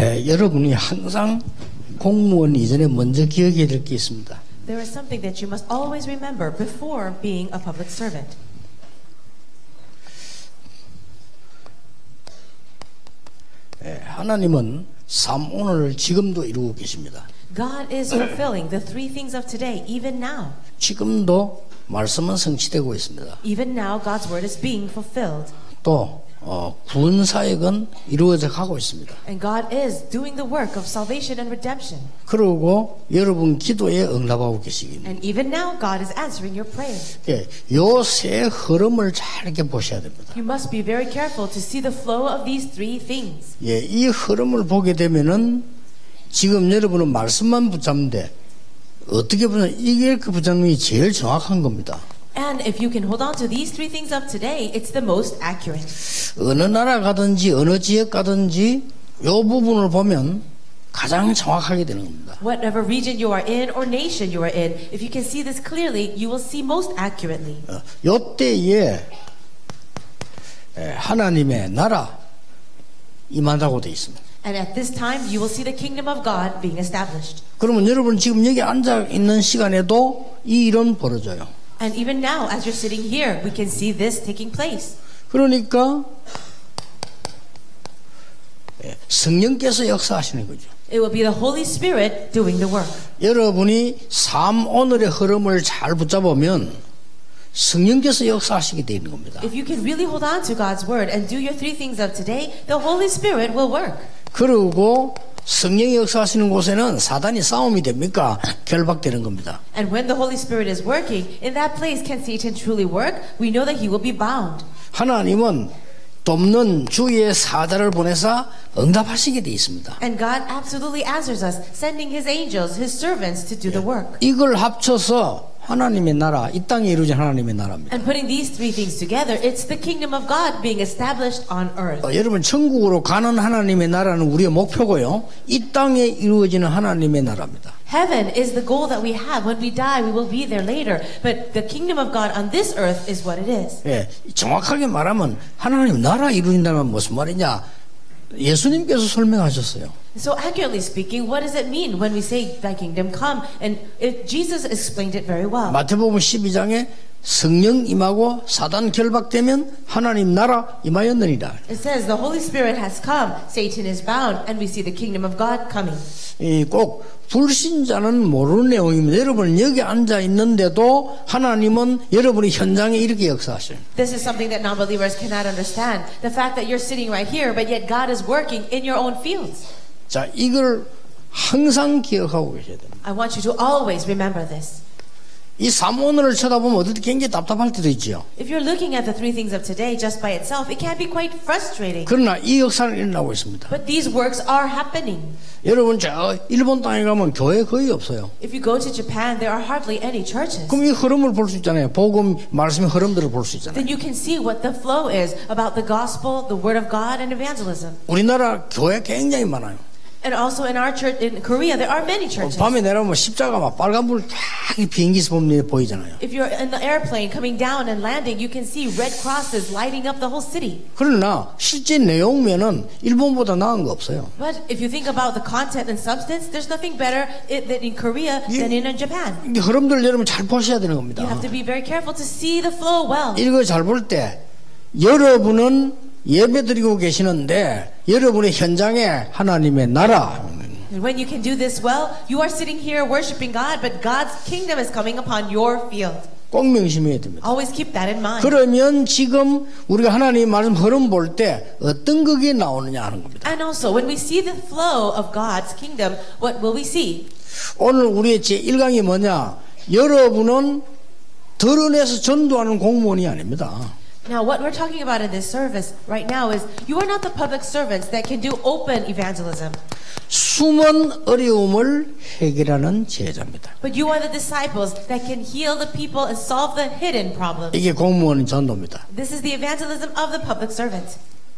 여러분이 항상 공무원 이전에 먼저 기억해야 될 게 있습니다. There is something that you must always remember before being a public servant. 하나님은 삶 오늘을 지금도 이루고 계십니다. God is fulfilling the three things of today, even now. 지금도 말씀은 성취되고 있습니다. Even now, God's word is being fulfilled. 또 구원 사역은 이루어져 가고 있습니다. And God is doing the work of salvation and redemption. 그리고 여러분 기도에 응답하고 계시기는. And even now, God is answering your prayer. 요 세 흐름을 잘 이렇게 보셔야 됩니다. You must be very careful to see the flow of these three things. 이 흐름을 보게 되면은 지금 여러분은 말씀만 붙잡는데 어떻게 보면 이게 그 붙잡는 게 제일 정확한 겁니다. And if you can hold on to these three things of today, it's the most accurate. 어느 나라 가든지 어느 지역 가든지 요 부분을 보면 가장 정확하게 되는 겁니다. Whatever region you are in or nation you are in, if you can see this clearly, you will see most accurately. 요 때에 하나님의 나라 임한다고 되어 있습니다. And at this time, you will see the kingdom of God being established. 그러면 여러분 지금 여기 앉아 있는 시간에도 이 일은 벌어져요. And even now, as you're sitting here, we can see this taking place. 그러니까 성령께서 역사하시는 거죠. It will be the Holy Spirit doing the work. 여러분이 삶 오늘의 흐름을 잘 붙잡으면 성령께서 역사하시게 되는 겁니다. If you can really hold on to God's word and do your three things of today, the Holy Spirit will work. 그리고 성령이 역사하시는 곳에는 사단이 싸움이 됩니까? 결박되는 겁니다. And when the Holy Spirit is working, in that place can Satan truly work? We know that he will be bound. 하나님은 돕는 주의 사자를 보내사 응답하시게 돼 있습니다. And God absolutely answers us, sending his angels, his servants to do the work. 이걸 합쳐서 하나님의 나라, 이 땅에 이루어진 하나님의 나라입니다. And putting these three things together, it's the kingdom of God being established on earth. 여러분 천국으로 가는 하나님의 나라는 우리의 목표고요. 이 땅에 이루어지는 하나님의 나라입니다. Heaven is the goal that we have. When we die, we will be there later. But the kingdom of God on this earth is what it is. 정확하게 말하면 하나님 나라 이루어진다는 무슨 말이냐? 예수님께서 설명하셨어요. So accurately speaking, what does it mean when we say thy kingdom come? And Jesus explained it very well. 마태복음 12장에 성령 임하고 사단 결박되면 하나님 나라 임하였느니라. It says the Holy Spirit has come, Satan is bound, and we see the kingdom of God coming. 꼭 불신자는 모르는 내용입니다. 여러분 여기 앉아 있는데도 하나님은 여러분의 현장에 이렇게 역사하셔요. This is something that non-believers cannot understand. The fact that you're sitting right here, but yet God is working in your own fields. 자, 이걸 항상 기억하고 계셔야 됩니다. I want you to always remember this. 이 삶 오늘을 쳐다보면 어떨 때 굉장히 답답할 때도 있죠. If you're looking at the three things of today just by itself, it can be quite frustrating. 그러나 이 역사는 일어나고 있습니다. But these works are happening. 여러분 저 일본 땅에 가면 교회 거의 없어요. If you go to Japan, there are hardly any churches. 그럼 이 흐름을 볼 수 있잖아요. 복음 말씀의 흐름들을 볼 수 있잖아요. Then you can see what the flow is about the gospel, the word of God, and evangelism. 우리나라 교회 굉장히 많아요. And also in our church in Korea, there are many churches. 밤에 내려오면 십자가 막 빨간불 쫙 비행기에서 보면 보이잖아요. If you're in the airplane coming down and landing, you can see red crosses lighting up the whole city. 그러나 실제 내용면은 일본보다 나은 거 없어요. But if you think about the content and substance, there's nothing better than in Korea than in Japan. 이 흐름들 여러분 잘 보셔야 되는 겁니다. You have to be very careful to see the flow well. 이거 잘 볼 때 여러분은 예배드리고 계시는데 여러분의 현장에 하나님의 나라. And when you can do this well, you are sitting here worshiping God, but God's kingdom is coming upon your field. 꼭 명심해야 됩니다. Always keep that in mind. 그러면 지금 우리가 하나님 말씀 흐름 볼 때 어떤 것이 나오느냐 하는 겁니다. And also, when we see the flow of God's kingdom, what will we see? 오늘 우리의 제1강이 뭐냐? 여러분은 드러내서 전도하는 공무원이 아닙니다. Now, what we're talking about in this service right now is you are not the public servants that can do open evangelism. 숨은 어려움을 해결하는 제자입니다. But you are the disciples that can heal the people and solve the hidden problems. 이게 공무원 전도입니다. This is the evangelism of the public servant.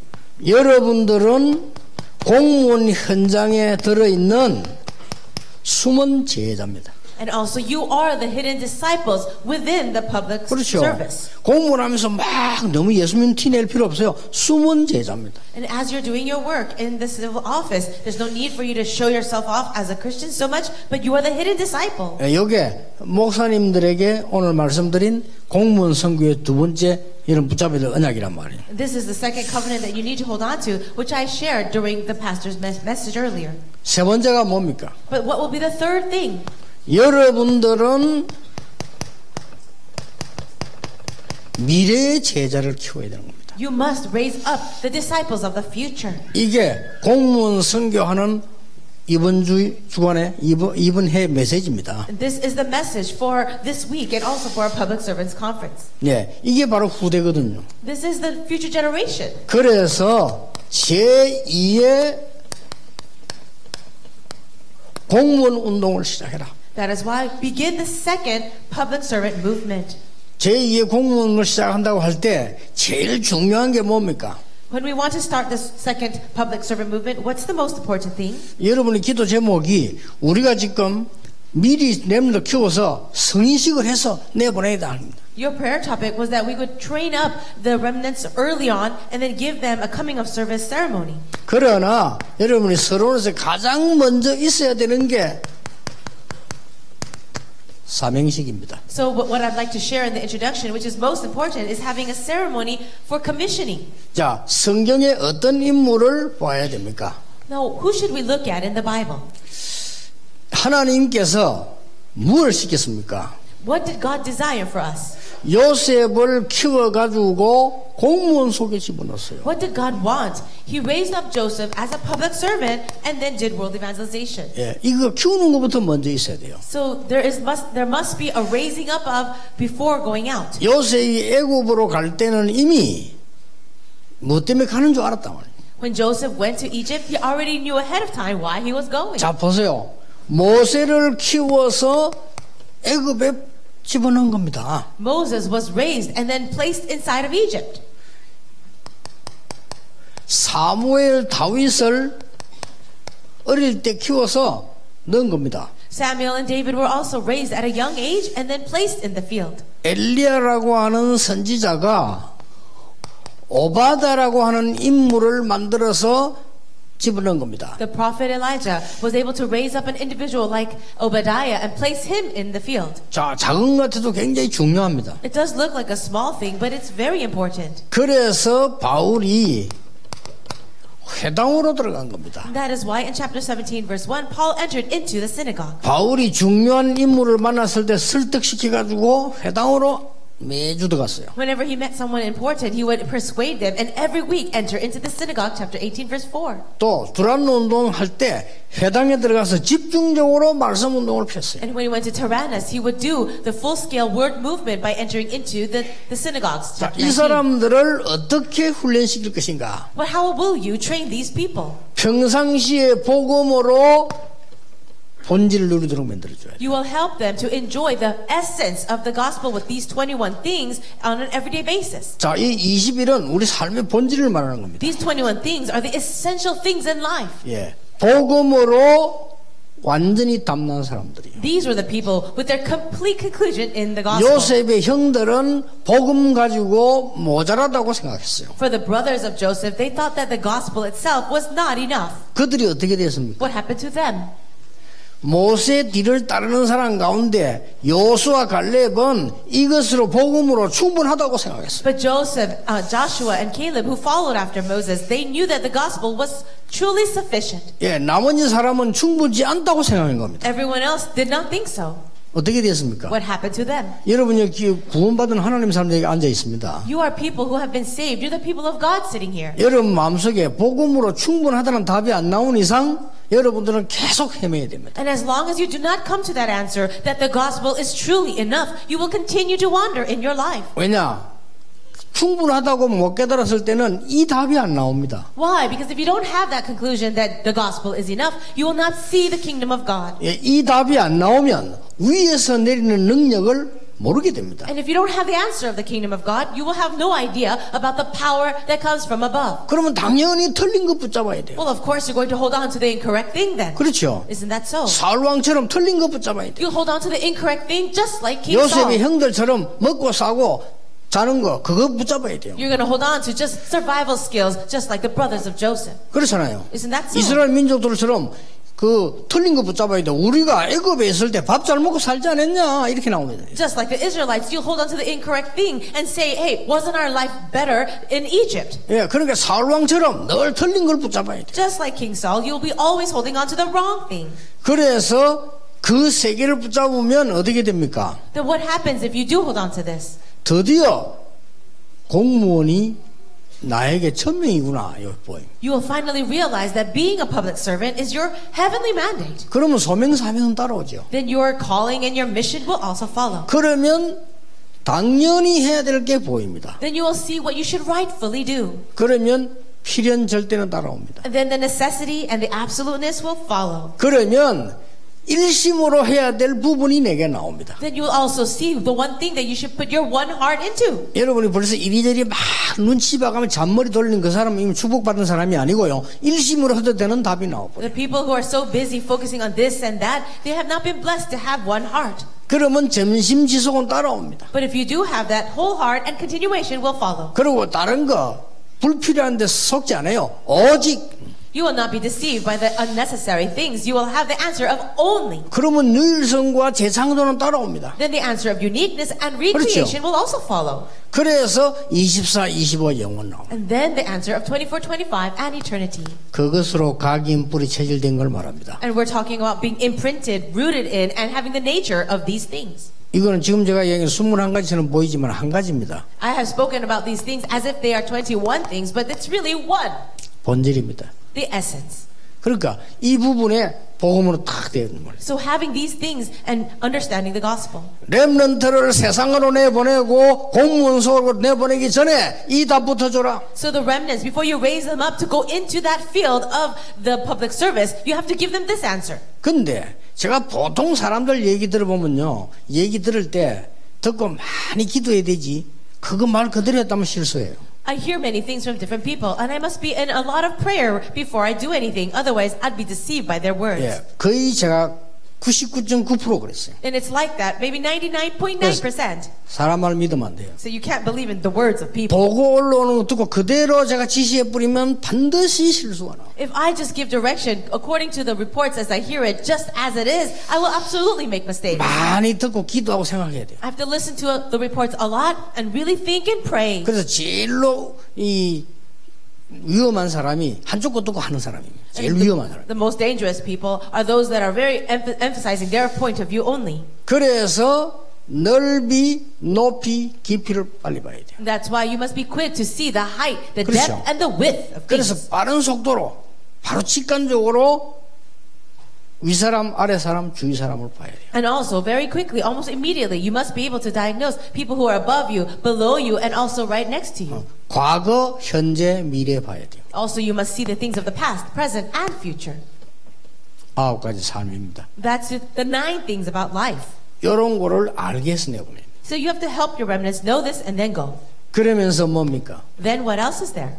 여러분들은 공무원 현장에 들어있는 숨은 제자입니다. And also you are the hidden disciples within the public 그렇죠. service. 공무원하면서 막 너무 예수 믿는 티 낼 필요 없어요. 숨은 제자입니다. And as you're doing your work in the civil office, there's no need for you to show yourself off as a Christian so much, but you are the hidden disciple. 여기에 목사님들에게 오늘 말씀드린 공무원 선교의 두 번째 이런 붙잡아야 될 언약이란 말이에요. This is the second covenant that you need to hold on to, which I shared during the pastor's message earlier. 세 번째가 뭡니까? But what will be the third thing? 여러분들은 미래의 제자를 키워야 되는 겁니다. You must raise up the disciples of the future. 이게 공무원 선교하는 이번 주간에 이번 해 메시지입니다. This is the message for this week and also for our public servants conference. 네, 이게 바로 후대거든요. This is the future generation. 그래서 제2의 공무원 운동을 시작해라. That is why begin the second public servant movement. 제2의 공무원을 시작한다고 할 때 제일 중요한 게 뭡니까? When we want to start this second public servant movement, what's the most important thing? 여러분의 기도 제목이 우리가 지금 미리 렘넌트 키워서 성인식을 해서 내보내야 합니다. Your prayer topic was that we would train up the remnants early on and then give them a coming of service ceremony. 그러나 여러분이 서론에서 가장 먼저 있어야 되는 게 사명식입니다. So what I'd like to share in the introduction, which is most important, is having a ceremony for commissioning. 자, 성경에 어떤 인물을 봐야 됩니까? Now, who should we look at in the Bible? 하나님께서 무엇을 시켰습니까? What did God desire for us? 요셉을 키워가지고 공무원 속에 집어넣었어요. What did God want? He raised up Joseph as a public servant and then did world evangelization. 예, 이거 키우는 것부터 먼저 있어야 돼요. So there must be a raising up of before going out. 요셉이 애굽으로 갈 때는 이미 뭐 때문에 가는 줄 알았단 말이에요. When Joseph went to Egypt, he already knew ahead of time why he was going. 자, 보세요. 모세를 키워서 애굽에 집어넣은 겁니다. Moses was raised and then placed inside of Egypt. 사무엘 다윗을 어릴 때 키워서 넣은 겁니다. Samuel and David were also raised at a young age and then placed in the field. 엘리야라고 하는 선지자가 오바다라고 하는 인물을 만들어서 집어넣은 겁니다. The prophet Elijah was able to raise up an individual like Obadiah and place him in the field. 자, 작은 것 같아도 굉장히 중요합니다. It does look like a small thing, but it's very important. 그래서 바울이 회당으로 들어간 겁니다. That is why in chapter 17 verse 1 Paul entered into the synagogue. 바울이 중요한 인물을 만났을 때 설득시켜가지고 회당으로 매주 들어갔어요. Whenever he met someone important, he would persuade them and every week enter into the synagogue, chapter 18 verse 4. 또 두란노 운동할 때 회당에 들어가서 집중적으로 말씀 운동을 폈어요. And when he went to Tyrannus, he would do the full-scale word movement by entering into the synagogues. 자, chapter 이 19. 사람들을 어떻게 훈련시킬 것인가? But how will you train these people? 평상시에 복음으로 본질을 누리도록 만들어줘야 돼요. You will help them to enjoy the essence of the gospel with these 21 things on an everyday basis. 자, 이 20일은 우리 삶의 본질을 말하는 겁니다. These 21 things are the essential things in life. 예, 복음으로 완전히 담난 사람들이에요. These were the people with their complete conclusion in the gospel. 요셉의 형들은 복음 가지고 모자라다고 생각했어요. For the brothers of Joseph, they thought that the gospel itself was not enough. 그들이 어떻게 됐습니까? What happened to them? 모세 뒤를 따르는 사람 가운데 여호수아 갈렙은 이것으로 복음으로 충분하다고 생각했어요. But Joseph, Joshua, and Caleb, who followed after Moses, they knew that the gospel was truly sufficient. 예, 나머지 사람은 충분치 않다고 생각한 겁니다. Everyone else did not think so. 어떻게 됐습니까? What happened to them? 여러분 여기 구원받은 하나님 사람들에게 앉아 있습니다. You are people who have been saved. You're the people of God sitting here. 여러분 마음속에 복음으로 충분하다는 답이 안 나온 이상 여러분들은 계속 헤매야 됩니다. And as long as you do not come to that answer that the gospel is truly enough, you will continue to wander in your life. 왜냐? 충분하다고 못 깨달았을 때는 이 답이 안 나옵니다. Why? Because if you don't have that conclusion that the gospel is enough, you will not see the kingdom of God. 예, 이 답이 안 나오면 위에서 내리는 능력을 모르게 됩니다. And if you don't have the answer of the kingdom of God, you will have no idea about the power that comes from above. 그러면 당연히 틀린 거 붙잡아야 돼요. Well, of course, you're going to hold on to the incorrect thing then. 그렇죠. Isn't that so? 사울 왕처럼 틀린 거 붙잡아야 돼요. You hold on to the incorrect thing just like King 요셉의 Saul. 형들처럼 먹고 싸고 자는 거 그거 붙잡아야 돼요. You're going to hold on to just survival skills just like the brothers of Joseph. 그렇잖아요. Isn't that so? 이스라엘 민족들처럼 그 틀린 거 붙잡아야 돼. 우리가 애굽에 있을 때 밥 잘 먹고 살지 않았냐 이렇게 나옵니다. Just like the Israelites, you hold on to the incorrect thing and say, hey, wasn't our life better in Egypt? 예, 그러니까 사울 왕처럼 늘 틀린 걸 붙잡아야 돼. Just like King Saul, you'll be always holding on to the wrong thing. 그래서 그 세 개를 붙잡으면 어떻게 됩니까? Then what happens if you do hold on to this? 드디어 공무원이 나에게 천명이구나 이거 보여. You will finally realize that being a public servant is your heavenly mandate. 그러면 소명사명은 따라오죠. Then your calling and your mission will also follow. 그러면 당연히 해야 될 게 보입니다. Then you will see what you should rightfully do. 그러면 필연 절대는 따라옵니다. And then the necessity and the absoluteness will follow. 그러면 일심으로 해야 될 부분이 내게 나옵니다. Then you will also see the one thing that you should put your one heart into. 여러분이 벌써 이리저리 막 눈치 봐가면 잔머리 돌리는 그 사람은 이미 축복받은 사람이 아니고요. 일심으로 해도 되는 답이 나와버려요. The people who are so busy focusing on this and that, they have not been blessed to have one heart. 그러면 점심지속은 따라옵니다. But if you do have that, whole heart and continuation will follow. 그리고 다른 거 불필요한 데 속지 않아요. 오직 You will not be deceived by the unnecessary things. You will have the answer of only. 그러면 유일성과 재창조는 따라옵니다. Then the answer of uniqueness and recreation will also follow. 그래서 24, 25 영원 나옵니다. And then the answer of 24, 25 and eternity. 그것으로 각인 뿌리 체질된 걸 말합니다. And we're talking about being imprinted, rooted in, and having the nature of these things. 이거는 지금 제가 얘기한 21가지처럼 보이지만 한 가지입니다. I have spoken about these things as if they are 21 things, but it's really one. 본질입니다. The essence. 그러니까 이 부분에 복음으로 탁 되어 있는 거예요. So having these things and understanding the gospel. 렘넌트를 세상으로 내보내고 공무원 속으로 내보내기 전에 이 답부터 줘라. So the remnants, before you raise them up to go into that field of the public service, you have to give them this answer. 근데 제가 보통 사람들 얘기 들어보면요, 얘기 들을 때 듣고 많이 기도해야 되지 그거 말 그대로 했다면 실수예요. I hear many things from different people, and I must be in a lot of prayer before I do anything. Otherwise, I'd be deceived by their words. 예, 거의 제가 99.9% 그랬어요. And it's like that, maybe 99.9%. 사람 말 믿으면 안 돼요. So you can't believe in the words of people. 보고 올라오는 거 듣고 그대로 제가 지시해 뿌리면 반드시 실수가 나와요. If I just give direction according to the reports as I hear it, just as it is, I will absolutely make mistakes. 많이 듣고 기도하고 생각해야 돼요. I have to listen to the reports a lot and really think and pray. 그래서 제일로 이 위험한 사람이 한쪽 거 듣고 하는 사람입니다. 제일 위험한 사람. The most dangerous people are those that are very emphasizing their point of view only. 그래서 넓이, 높이, 깊이를 빨리 봐야 돼요. That's why you must be quick to see the height, the 그렇죠. depth, and the width of 그래서 things. 빠른 속도로 바로 직관적으로 위사람, 아래사람, 주위사람을 봐야 돼요. And also, very quickly, almost immediately, you must be able to diagnose people who are above you, below you, and also right next to you. 과거, 현재, 미래 봐야 돼요. Also, you must see the things of the past, present, and future. 9가지 삶입니다. That's the 9 things about life. 이런 거를 알게 해서 내보내요. So you have to help your remnants know this and then go. 그러면서 뭡니까? Then what else is there?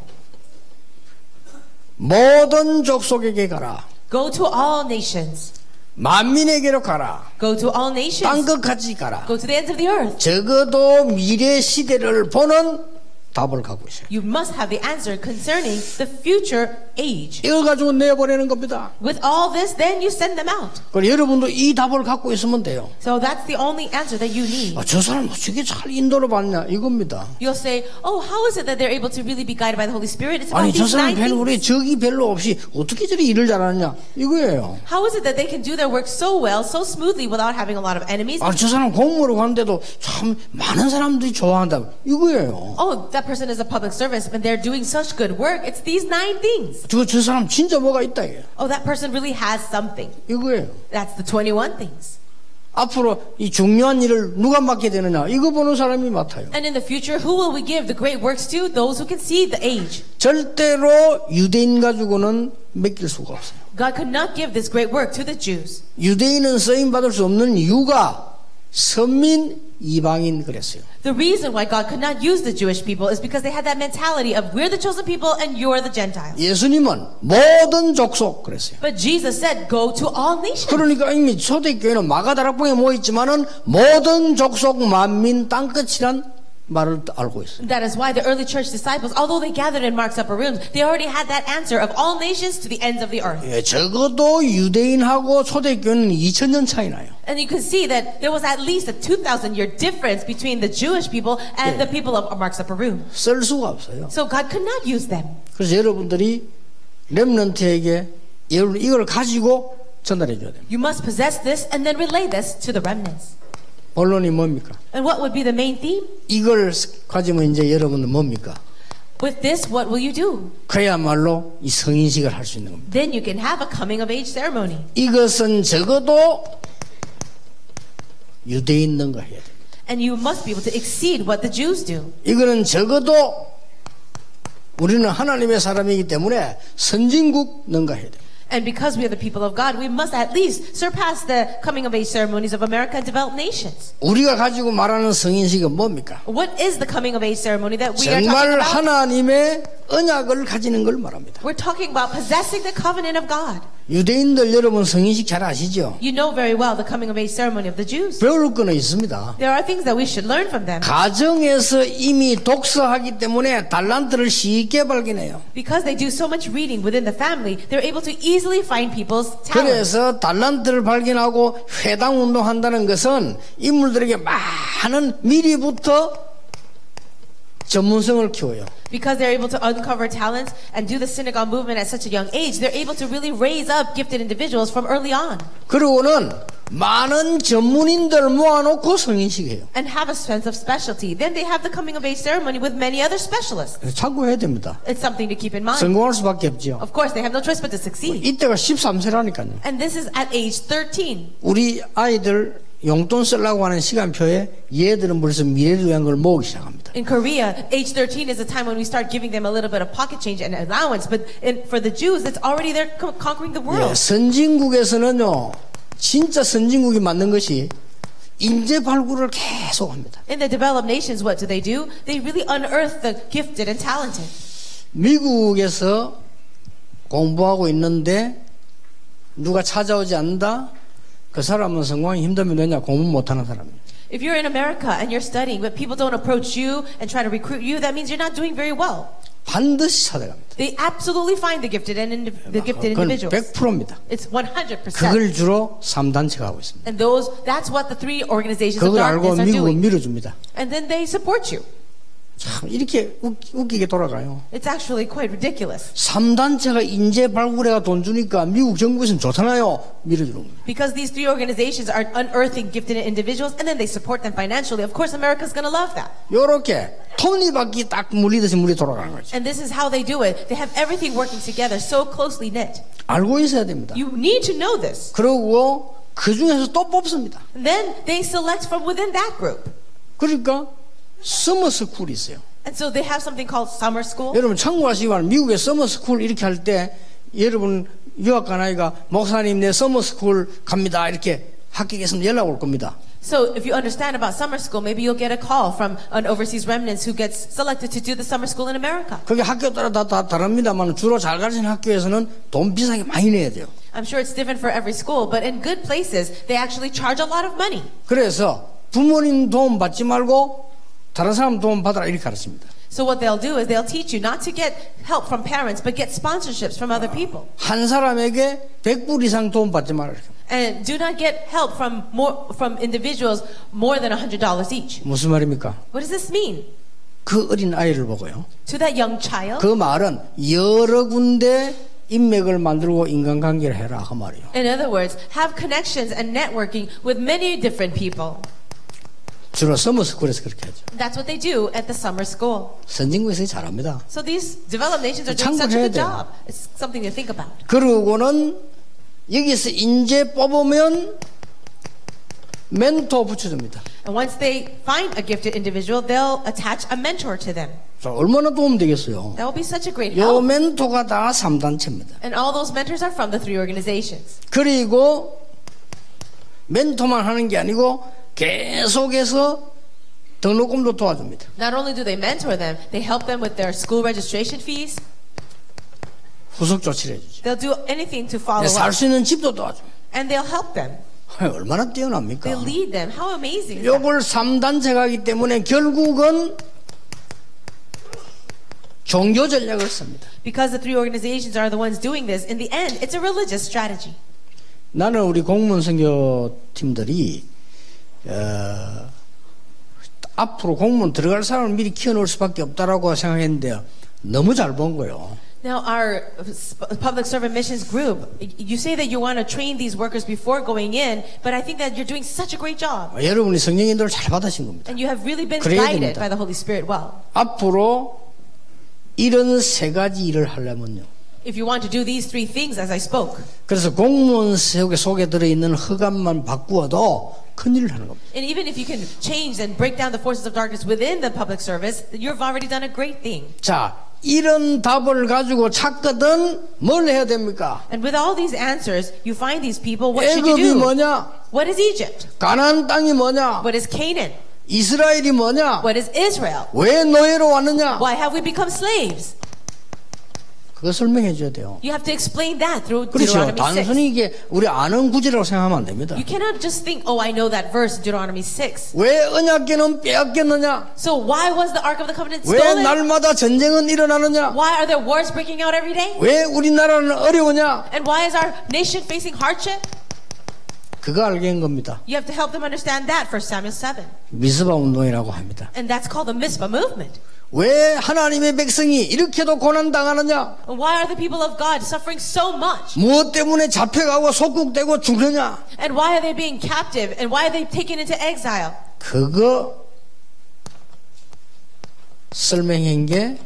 모든 족속에게 가라. Go to all nations. 만민에게로 가라. Go to all nations. 땅끝까지 가라. Go to the ends of the earth. 적어도 미래 시대를 보는 답을 갖고 있어요. You must have the answer concerning the future age. 이걸 가지고 내보내는 겁니다. With all this, then you send them out. 그리고 여러분도 이 답을 갖고 있으면 돼요. So that's the only answer that you need. 저 사람 어떻게 잘 인도를 받냐 이겁니다. You'll say, oh, how is it that they're able to really be guided by the Holy Spirit? It's about 아니 저 these 사람 9 별로 우리 things. 적이 별로 없이 어떻게 저리 일을 잘하느냐 이거예요. How is it that they can do their work so well, so smoothly without having a lot of enemies? 아, 저 사람 공무로 가는데도 참 많은 사람들이 좋아한다 이거예요. Oh, that person is a public service and they're doing such good work. It's these 9 things. 저 사람 진짜 뭐가 있다 이게. Oh, that person really has something. 이거예요. That's the 21 things. 앞으로 이 중요한 일을 누가 맡게 되느냐 이거 보는 사람이 맡아요. And in the future, who will we give the great works to? Those who can see the age. 절대로 유대인 가지고는 맡길 수가 없어요. God could not give this great work to the Jews. 유대인은 쓰임 받을 수 없는 이유가 선민 이방인 그랬어요. The reason why God could not use the Jewish people is because they had that mentality of we're the chosen people and you're the Gentiles. 예수님은 모든 족속 그랬어요. But Jesus said, go to all nations. 그러니까 이미 초대교회는 마가다락방에 모여있지만은 모든 족속 만민 땅끝이란 말을 알고 있어요. That is why the early church disciples, although they gathered in Mark's upper rooms, they already had that answer of all nations to the ends of the earth. 예, 적어도 유대인하고 초대교회는 2000년 차이 나요. And you can see that there was at least a 2,000-year difference between the Jewish people and the people of Mark's upper room. 쓸 수가 없어요. So God could not use them. 그래서 여러분들이 렘넌트에게 여러분 이걸 가지고 전달해 줘야 돼요. You must possess this and then relay this to the remnants. 본론이 뭡니까? And what would be the main theme? 이걸 가지면 이제 여러분은 뭡니까? With this, what will you do? 그야말로 이 성인식을 할 수 있는 겁니다. Then you can have a coming of age ceremony. 이것은 적어도 유대인 능가해야 돼요. And you must be able to exceed what the Jews do. 이거는 적어도 우리는 하나님의 사람이기 때문에 선진국 능가해야 돼요. And because we are the people of God, we must at least surpass the coming of age ceremonies of America and developed nations. 우리가 가지고 말하는 성인식은 뭡니까? What is the coming of age ceremony that we are talking 정말 about? 하나님의 언약을 가지는 걸 말합니다. We're talking about possessing the covenant of God. 유대인들 여러분 성인식 잘 아시죠? You know very well the coming of age ceremony of the Jews. 배울 거는 있습니다. There are things that we should learn from them. 가정에서 이미 독서하기 때문에 달란트를 쉽게 발견해요. Because they do so much reading within the family, they're able to easily find people's talents. 그래서 달란트를 발견하고 회당 운동한다는 것은 인물들에게 많은 미리부터 전문성을 키워요. Because they're able to uncover talents and do the synagogue movement at such a young age, they're able to really raise up gifted individuals from early on. 그리고는 많은 전문인들 모아놓고 성인식해요. And have a sense of specialty. Then they have the coming of age ceremony with many other specialists. 참고해야 됩니다. It's something to keep in mind. 성공할 수밖에 없죠. Of course, they have no choice but to succeed. 이때가 13세라니까요. And this is at age 13. 우리 아이들 용돈 쓰려고 하는 시간표에 얘들은 벌써 미래를 위한 걸 모으기 시작합니다. In Korea, age 13 is the time when we start giving them a little bit of pocket change and allowance. But for the Jews, it's already they're conquering the 예, world. 선진국에서는요, 진짜 선진국이 맞는 것이 인재 발굴을 계속합니다. In the developed nations, what do? They really unearth the gifted and talented. 미국에서 공부하고 있는데 누가 찾아오지 않는다? 그 사람은 성공하기 힘들면 왜냐? 공부 못하는 사람이에요. If you're in America and you're studying, but people don't approach you and try to recruit you, that means you're not doing very well. 반드시 찾아갑니다. They absolutely find the gifted 그건 individuals. 100%입니다. It's 100%. 그걸 주로 3단체가 하고 있습니다. And that's what the three organizations of 그걸 알고 darkness are 미국은 doing. 밀어줍니다. And then they support you. 참 이렇게 웃기게 돌아가요. It's actually quite ridiculous. 3단체가 인재 발굴해가 돈 주니까 미국 정부에서는 좋잖아요. 밀어주는 거예요. Because these three organizations are unearthing gifted individuals and then they support them financially. Of course, America's going to love that. 요렇게 톱니바퀴 딱 물리듯이 물이 돌아가는 거죠. And this is how they do it. They have everything working together, so closely knit. 알고 있어야 됩니다. You need to know this. 그러고 그 중에서 또 뽑습니다. And then they select from within that group. 그러니까 서머스쿨이 있어요. And so they have something called summer school. 여러분 참고하시기만 미국의 서머스쿨 이렇게 할 때 여러분 유학 간 아이가 목사님 내 서머스쿨 갑니다 이렇게 합격했으면 연락 올 겁니다. So if you understand about summer school, maybe you'll get a call from an overseas remnant who gets selected to do the summer school in America. 그게 학교 따라 다 다릅니다만 주로 잘 가르치는 학교에서는 돈 비싸게 많이 내야 돼요. I'm sure it's different for every school, but in good places, they actually charge a lot of money. 그래서 부모님 도움 받지 말고 다른 사람 도움 받으라 이렇게 가르칩니다. So what they'll do is they'll teach you not to get help from parents, but get sponsorships from other people. 한 사람에게 100불 이상 도움 받지 말라. And do not get help from individuals more than $100 each. 무슨 말입니까? What does this mean? 그 어린 아이를 보고요. To that young child? 그 말은 여러 군데 인맥을 만들고 인간관계를 해라 그 말이에요. In other words, have connections and networking with many different people. 주로 서머스쿨에서 그렇게 하죠. That's what they do at the summer school. 선진국에서 잘합니다. So these developed nations are doing such a good 돼요. job. It's something to think about. 그러고는 여기서 인재 뽑으면 멘토 붙여줍니다. And once they find a gifted individual, they'll attach a mentor to them. 자, 얼마나 도움 되겠어요? That will be such a great 요 help. 멘토가 다 3단체입니다. And all those mentors are from the three organizations. 그리고 멘토만 하는 게 아니고 계속해서 등록금도 도와줍니다. Not only do they mentor them, they help them with their school registration fees. 후속 조치를 해주죠. They'll do anything to follow 살 up. 수 있는 집도 도와줍니다. And they'll help them. 얼마나 뛰어납니까? They lead them. How amazing is that? 요걸 3단체가 하기 때문에 결국은 종교 전략을 씁니다. Because the three organizations are the ones doing this, in the end, it's a religious strategy. 나는 우리 공무원 선교팀들이 앞으로 공무원 들어갈 사람을 미리 키워놓을 수밖에 없다라고 생각했는데 너무 잘 본 거예요. Now, our public servant missions group, you say that you want to train these workers before going in, but I think that you're doing such a great job. 여러분이 성령 인도를 잘 받으신 겁니다. And you have really been 그래야 guided 됩니다. by the Holy Spirit well. 앞으로 이런 세 가지 일을 하려면요. If you want to do these three things as I spoke, 그래서 공무원 속에 들어있는 흑암만 바꾸어도 큰일을 하는 겁니다. and even if you can change and break down the forces of darkness within the public service, you've already done a great thing. 자, 이런 답을 가지고 찾거든 뭘 해야 됩니까? And with all these answers, you find these people, what should you 애굽이 do? 뭐냐? What is Egypt? 가나안 땅이 뭐냐? What is Canaan? 이스라엘이 뭐냐? What is Israel? 왜 노예로 왔느냐? Why have we become slaves? 그거 설명해 줘야 돼요. You have to explain that through 그렇죠. Deuteronomy 6. 단순히 이게 우리 아는 구절이라고 생각하면 안 됩니다. You cannot just think, oh, I know that verse in Deuteronomy 6. 왜 언약궤는 빼앗겼느냐? So why was the Ark of the Covenant 왜 stolen? 날마다 전쟁은 일어나느냐? Why are there wars breaking out every day? 왜 우리나라는 어려우냐? And why is our nation facing hardship? 그거 알게 한 겁니다. You have to help them understand that, 1 Samuel 7. 미스바 운동이라고 합니다. And that's called the Mizpah movement. 왜 하나님의 백성이 이렇게도 고난당하느냐? And why are the people of God suffering so much? 무엇 때문에 잡혀가고 속국되고 죽느냐? And why are they being captive? And why are they taken into exile? 그거 설명한 게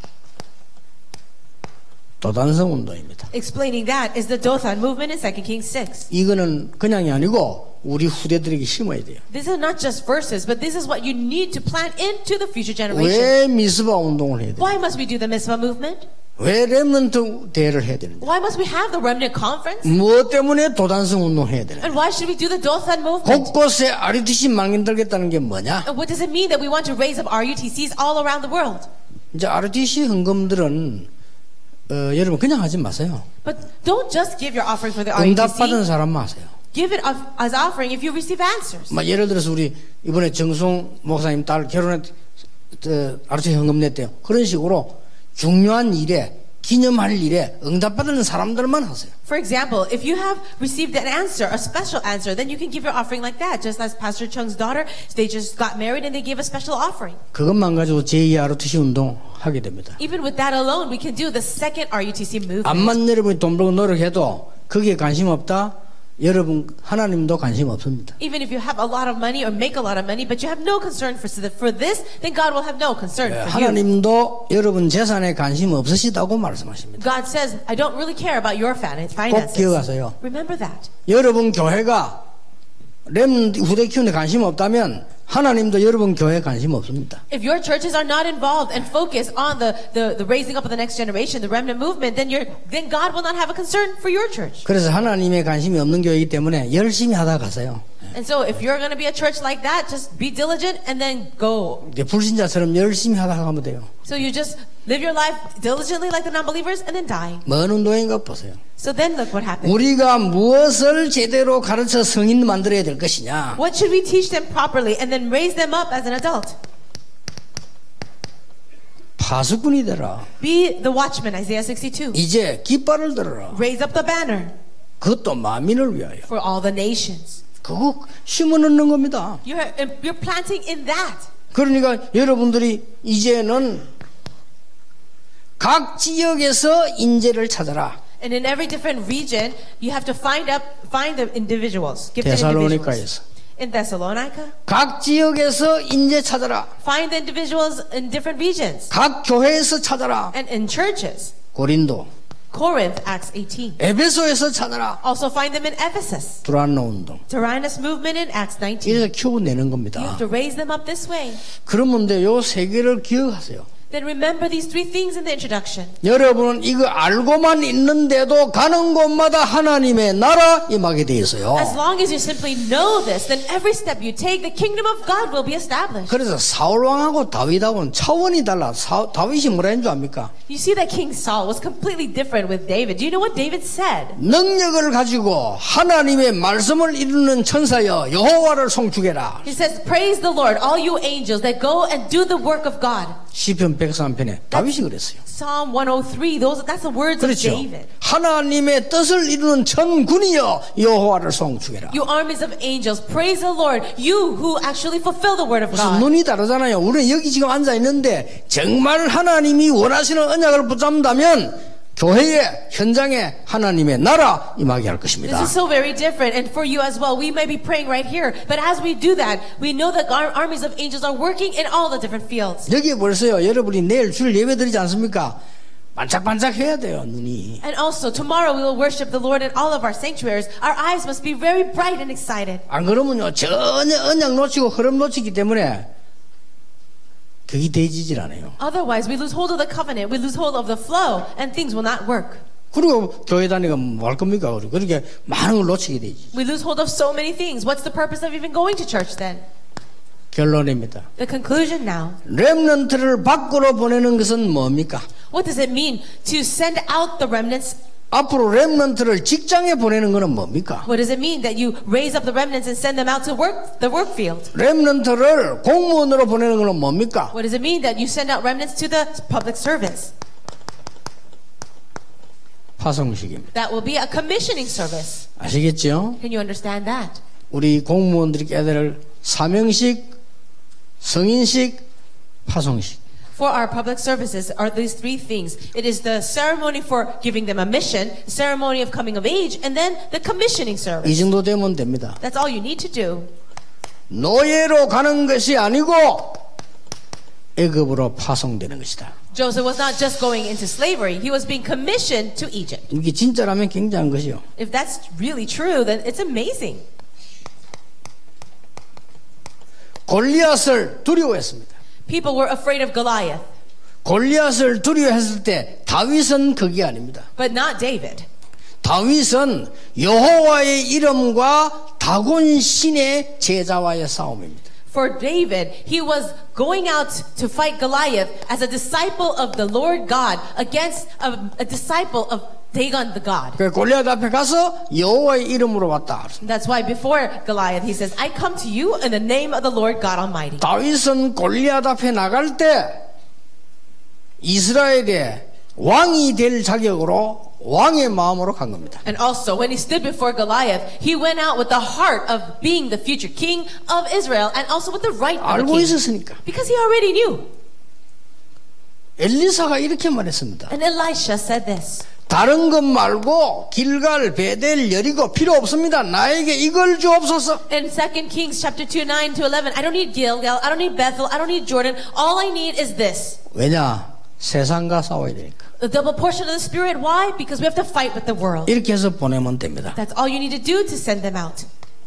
도단성 운동입니다. Explaining that is the Dothan movement in 2 Kings 6. 이거는 그냥이 아니고 우리 후대들에게 심어야 돼요. These are not just verses, but this is what you need to plant into the future generation. 왜 미스바 운동을 해야 돼요? Why must we do the Mizpah movement? 왜 렘넌트 대회를 해야 되는데? Why must we have the remnant conference? 무엇 때문에 도단성 운동을 해야 되는데? And why should we do the Dothan movement? 곳곳에 RUTC 만들겠다는 게 뭐냐? And what does it mean that we want to raise up RUTCs all around the world? 이제 RUTC 헌금들은 여러분 그냥 하지 마세요. But don't just give your offering for the 응답받은 RUTC. 사람만 하세요. Give it as offering if you receive answers. 막 예를 들어서 우리 이번에 정송 목사님 딸 결혼했 RUTC 헌금 냈대요. 그런 식으로 중요한 일에 기념할 일에 응답받는 사람들만 하세요. For example, if you have received an answer, a special answer, then you can give your offering like that. Just as Pastor Chung's daughter, they just got married and they gave a special offering. 그것만 가지고 제2 RUTC 운동 하게 됩니다. Even with that alone, we can do the second RUTC movement. 암만 여러분이 돈 벌고 노력해도 거기에 관심 없다? 여러분 하나님도 관심 없습니다. Even if you have a lot of money or make a lot of money, but you have no concern for this, then God will have no concern for you. 하나님도 여러분 재산에 관심 없으시다고 말씀하십니다. God says, I don't really care about your 꼭 finances. 기억하세요. Remember that. 여러분 교회가 렘 후대 키우는데 관심 없다면 하나님도 여러분 교회에 관심 없습니다. If your churches are not involved and focused on the raising up of the next generation, the remnant movement, then God will not have a concern for your church. 그래서 하나님의 관심이 없는 교회이기 때문에 열심히 하다 가세요. And so if you're going to be a church like that, just be diligent and then go. 이제 불신자처럼 열심히 하다 가면 돼요. So you just live your life diligently like the non-believers and then die. 뭔 운동인가 보세요. So then look what happens. 우리가 무엇을 제대로 가르쳐 성인 만들어야 될 것이냐. What should we teach them properly and then raise them up as an adult? 파수꾼이 되라. Be the watchman, Isaiah 62. 이제 깃발을 들어라. Raise up the banner 그것도 만민을 위하여. for all the nations. 그거 심어 넣는 겁니다. You're planting in that. 그러니까 여러분들이 이제는 각 지역에서 인재를 찾아라. And in every different region, you have to find the individuals, gifted individuals. 데살로니가에서 In Thessalonica, 각 지역에서 인재 찾아라. find the individuals in different regions. 각 교회에서 찾아라. And in churches, 고린도, Corinth, Acts 18. 에베소에서 찾아라. Also find them in Ephesus. 두란노 운동. Tyrannus movement in Acts 19. 이래서 키워내는 You 겁니다. have to raise them up this way. 그러면 요 세 개를 기억하세요. Then remember these three things in the introduction. 여러분은 이거 알고만 있는데도 가는 곳마다 하나님의 나라 임하게 돼 있어요. As long as you simply know this, then every step you take, the kingdom of God will be established. 그래서 사울 왕하고 다윗하고는 차원이 달라. 다윗이 뭐라 했는 줄 압니까? You see that King Saul was completely different with David. Do you know what David said? 능력을 가지고 하나님의 말씀을 이루는 천사여 여호와를 송축해라. He says, praise the Lord, all you angels that go and do the work of God. 시편 103편에 다윗이 그랬어요. Psalm 103, that's the words 그렇죠. of David. 하나님의 뜻을 이루는 천군이여 여호와를 송축해라. You armies of angels, praise the Lord, you who actually fulfill the word of 무슨 God. 눈이 다르잖아요. 우리는 여기 지금 앉아 있는데 정말 하나님이 원하시는 언약을 붙잡는다면 교회의 현장에 하나님의 나라 임하게 할 것입니다. This is so very different, and for you as well. We may be praying right here, but as we do that, we know that our armies of angels are working in all the different fields. 여기 벌써요. 여러분이 내일 주일 예배 드리지 않습니까? 반짝반짝 해야 돼요, 눈이. And also, tomorrow we will worship the Lord in all of our sanctuaries. Our eyes must be very bright and excited. 안 그러면요, 전혀 언약 놓치고 흐름 놓치기 때문에 그게 되지질 않아요. Otherwise, we lose hold of the covenant, we lose hold of the flow, and things will not work. 그리고 교회 다니가 뭐 할 겁니까? 그렇게 많은 걸 놓치게 되지. We lose hold of so many things. What's the purpose of even going to church then? 결론입니다. The conclusion now. 렘넌트를 밖으로 보내는 것은 뭡니까? What does it mean to send out the remnants? 앞으로 렘넌트를 직장에 보내는 것은 뭡니까? What does it mean that you raise up the remnants and send them out to work, the work field? 렘넌트를 공무원으로 보내는 것은 뭡니까? What does it mean that you send out remnants to the public service? 파송식입니다. That will be a commissioning service. 아시겠죠? Can you understand that? 우리 공무원들이 깨야 될 사명식, 성인식, 파송식. For our public services are these three things. It is the ceremony for giving them a mission, the ceremony of coming of age, and then the commissioning 이 service. 정도 되면 됩니다. That's all you need to do. 노예로 가는 것이 아니고 애굽으로 파송되는 것이다. Joseph was not just going into slavery, he was being commissioned to Egypt. 이게 진짜라면 굉장한 것이요. If that's really true, then it's amazing. 골리앗을 두려워했습니다. People were afraid of Goliath, 골리앗을 두려워했을 때 다윗은 그게 아닙니다. but not David. 다윗은 여호와의 이름과 다곤 신의 제자와의 싸움입니다. For David, he was going out to fight Goliath as a disciple of the Lord God against a disciple of Dagon the God. 그 골리앗 앞에 가서 여호와의 이름으로 왔다. That's why before Goliath, he says, I come to you in the name of the Lord God Almighty. 다윗은 골리앗 앞에 나갈 때 이스라엘의 왕이 될 자격으로 왕의 마음으로 간 겁니다. And also, when he stood before Goliath, he went out with the heart of being the future king of Israel and also with the right of a 알고 king. 있었으니까. Because he already knew. 엘리사가 이렇게 말했습니다. And Elisha said this. 다른 것 말고 길갈, 베델, 여리고 필요 없습니다. 나에게 이걸 주옵소서. In 2 Kings chapter 2, 9 to 11, I don't need Gilgal, I don't need Bethel, I don't need Jordan. All I need is this. 왜냐? 세상과 싸워야 되니까. The double portion of the Spirit. Why? Because we have to fight with the world. 이렇게 해서 보내면 됩니다. That's all you need to do to send them out.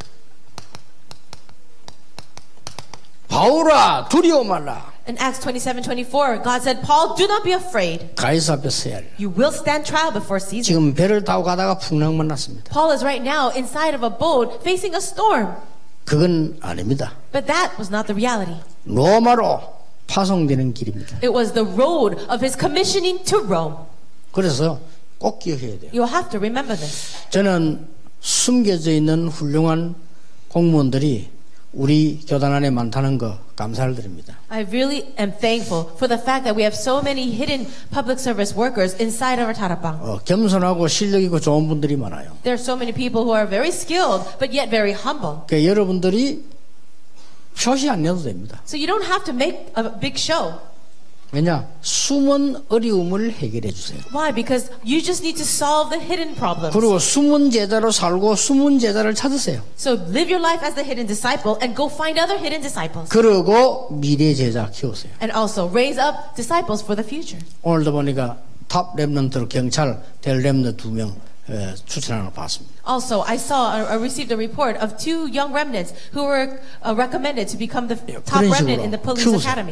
바울아 두려워 말라. In Acts 27:24, God said, Paul, do not be afraid. 가이사 앞에 서야 할. You will stand trial before Caesar. 지금 배를 타고 가다가 풍랑만 났습니다. Paul is right now inside of a boat facing a storm. 그건 아닙니다. But that was not the reality. 로마로 파송되는 길입니다. It was the road of his commissioning to Rome. 그래서 꼭 기억해야 돼요. You'll have to remember this. 저는 숨겨져 있는 훌륭한 공무원들이 우리 교단 안에 많다는 거 감사를 드립니다. I really am thankful for the fact that we have so many hidden public service workers inside of our Tarapang. 겸손하고 실력 있고 좋은 분들이 많아요. There are so many people who are very skilled but yet very humble. 그러니까 여러분들이 표시 안 내도 됩니다. So you don't have to make a big show. 왜냐? 숨은 어려움을 해결해 주세요. Why? Because you just need to solve the hidden problems. 그리고 숨은 제자로 살고 숨은 제자를 찾으세요. So live your life as the hidden disciple and go find other hidden disciples. 그리고 미래 제자 키우세요. And also raise up disciples for the future. 오늘도 보니까 탑 랩런트로 경찰 될 랩런트 2명 추천하는 걸 봤습니다. Also, I received a report of 2 young remnants who were recommended to become the top 그런 remnant 식으로 in the police 키우세요. academy.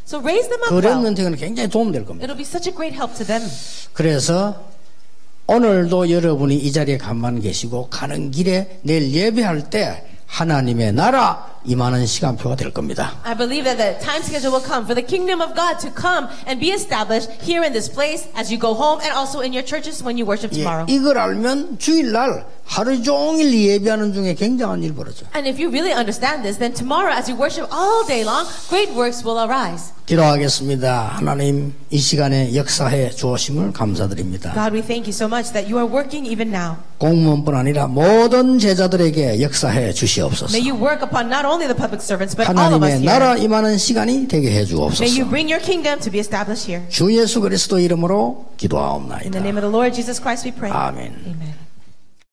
So raise them up 그 well. 렘넌트에게는 굉장히 도움될 겁니다. It'll be such a great help to them. 그래서 오늘도 여러분이 이 자리에 가만 계시고 가는 길에 내일 예배할 때 하나님의 나라 임하는 시간표가 될 겁니다. I believe that the time schedule will come for the kingdom of God to come and be established here in this place as you go home and also in your churches when you worship tomorrow. 이걸 알면 주일날 하루 종일 예배하는 중에 굉장한 일 벌어져요. And if you really understand this, then tomorrow as you worship all day long, great works will arise. 기도하겠습니다. 하나님 이 시간에 역사해 주오심을 감사드립니다. God, we thank you so much that you are working even now. 공무원뿐 아니라 모든 제자들에게 역사해 주시옵소서. May you work upon not only the public servants but all of us 하나님의 here. 나라 임하는 시간이 되게 해 May you 주옵소서. bring your kingdom to be established here. 주 예수 그리스도 이름으로 In 기도하옵나이다. the name of the Lord Jesus Christ we pray. 아멘. Amen.